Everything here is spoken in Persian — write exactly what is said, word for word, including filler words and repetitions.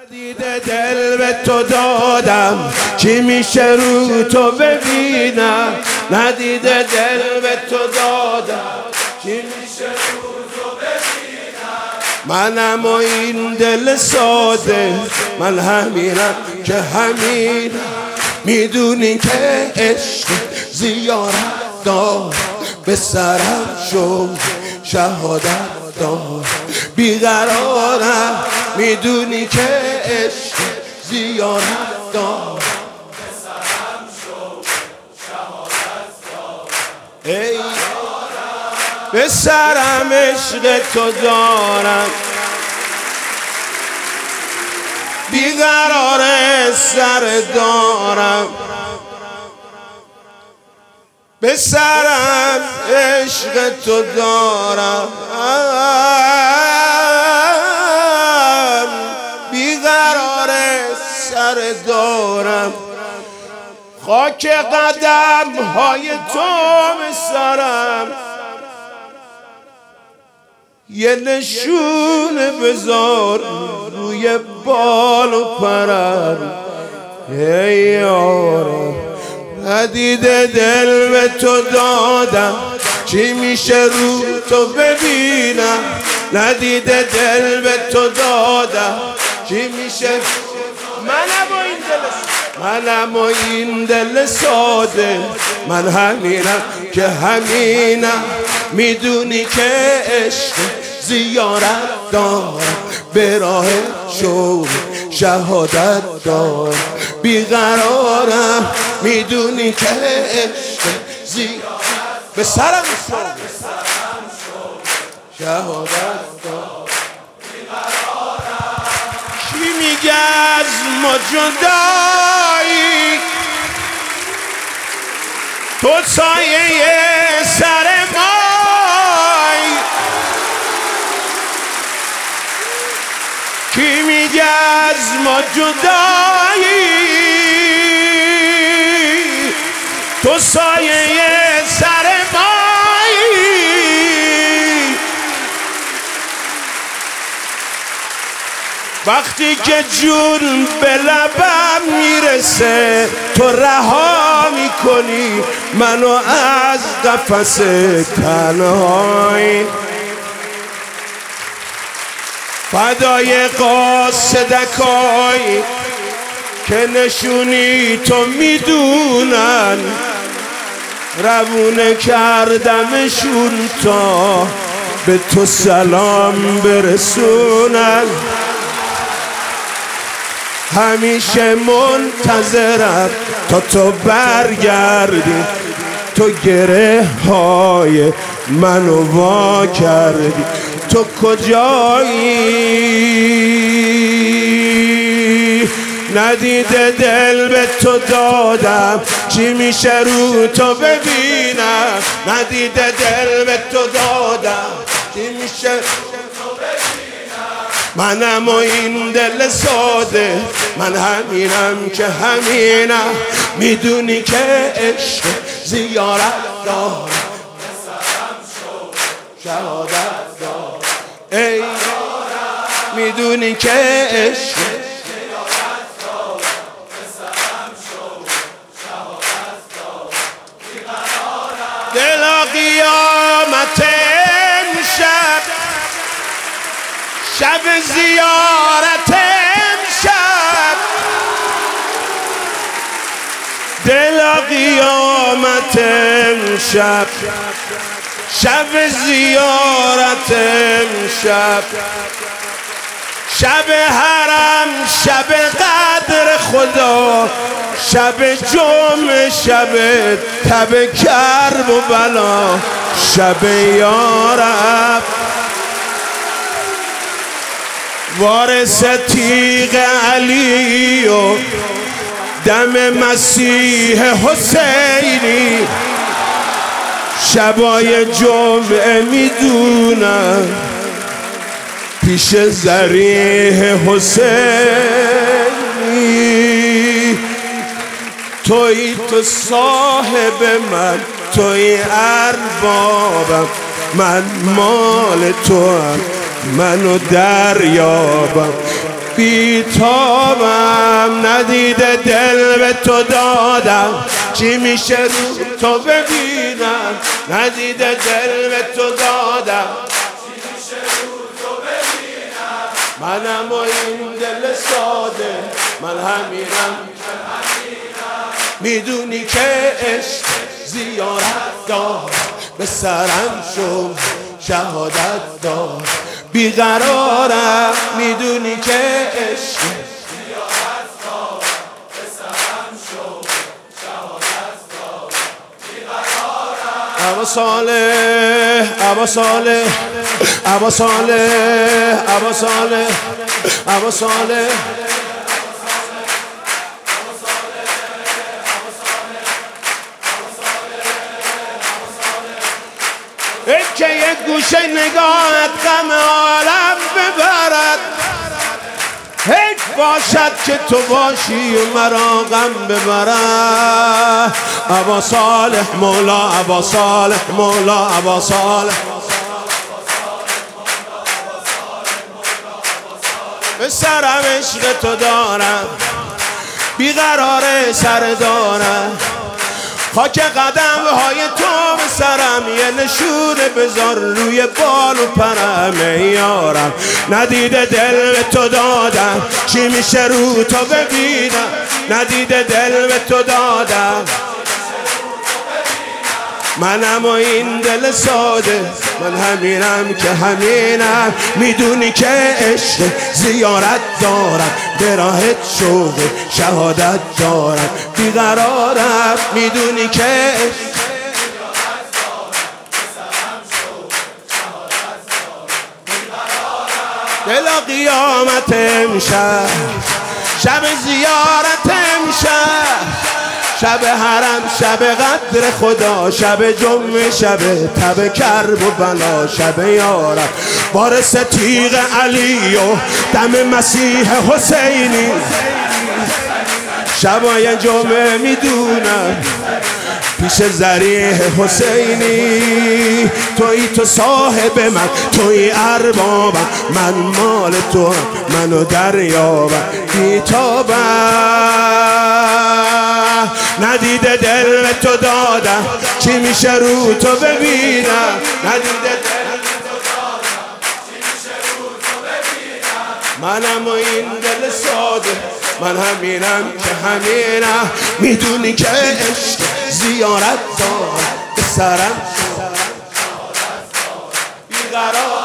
ندیده دل به تو دادم چی میشه رو تو ببینم. ندیده دل به تو دادم چی میشه رو تو ببینم. منم و این دل ساده من همینم که همینم. میدونی که عشق زیارت دار به سرم شد شهادت دار بیقرارم. میدونی که عشق زیارت دار به سرم شد شهادت دار. ای به سرم عشق تو دارم بیقرار سر دارم. به سرم عشق تو دارم بیقرار سر دارم. خاک قدم های تو به سرم یه نشونه بذار روی بال و پرم. ای یارم ندیده دل به تو دادم چی میشه رو تو ببینم. ندیده دل به تو دادم چی میشه. منم و این دل منم و این دل ساده من همینم که همینم. میدونی که عشق زیارت دار به راه شوق شهادت دار بیقرارم. میدونی که عشق زیارت به سرم شوق شهادت دار بیقرارم. کی میگه از ما جدایی تو سایه سر مای. کی میگه از ما جدایی تو سایه سر مای. وقتی که جون به لبم میرسه تو رها میکنی منو از قفس تنهایی. فدای قاصدکایی که نشونی تو میدونن روونه کردمشون تا به تو سلام برسونن. همیشه منتظرم تا تو برگردی تو گره های منو وا کردی. تو کجایی ندیده دل به تو دادم چی میشه رو تو ببینم. ندیده دل به تو دادم چی میشه رو تو ببینم. منم و این دل ساده من همینم که همینم. میدونی که عشق زیارت دار به سرم شد شهادت دار. ای میدونی که عشق دل قیامت امشب شب زیارت امشب. دل قیامت امشب شب زیارت امشب. شب حرم شب قدر خدا شب جمعه شب تب کرب و بلا شب یارب. وارث تیغ علی و دم مسیح حسینی شبای جمعه میدونم پیش ذریح حسینی. توی تو صاحب من توی اربابم من مال تو هم منو دریابم. بی تابم، ندیده دل به تو دادم، چی میشه رو تو ببینم؟ ندیده دل به تو دادم، چی میشه رو تو ببینم؟ منم و این دل ساده، من همینم میدونی که عشق زیارت دار، به سرم شو شهادت دار، بیقرارم میدونی که عشق زیارت دار، به سرم شو شهادت دار، بیقرارم. ابا صالح ابا صالح ابا صالح ابا صالح ابا صالح ای که یک گوشه نگاهت غم عالم ببرد، حیف باشد که تو باشی و مرا غم ببرد. ابا صالح مولا ابا صالح مولا ابا صالح، به سرم عشق تو دارم، بیقرار سر دارم، خاک قدم های تو به سرم، یه نشونه بذار روی بال و پرم یارم. ندیده دل به تو دادم، چی میشه رو تو ببینم؟ ندیده دل به تو دادم، منم و این دل ساده، من همینم که همینم میدونی که عشق زیارت دارم، به راهت شوق شهادت دارم، بیقرارم میدونی که عشق زیارت دارم، به سرم شوق شهادت دارم، بیقرارم. دلا قیامت امشب، شب زیارت امشب، شب حرم، شب قدر خدا، شب جمعه، شب تب کرب و بلا، شب یارم وارث تیغ علی و دم مسیح حسینی، شبای جمعه میدونم پیش ذریح حسینی، توی تو صاحب من، توی اربابم، من مال تو، منو دریابم، بیتابم. ندیده دل به تو دادم، چی میشه رو تو ببینم؟ ندیده دل به تو دادم، چی میشه رو تو ببینم؟ منم و این دل ساده، من همینم که همینم میدونی که عشق زیارت دار، به سرم بیقرار.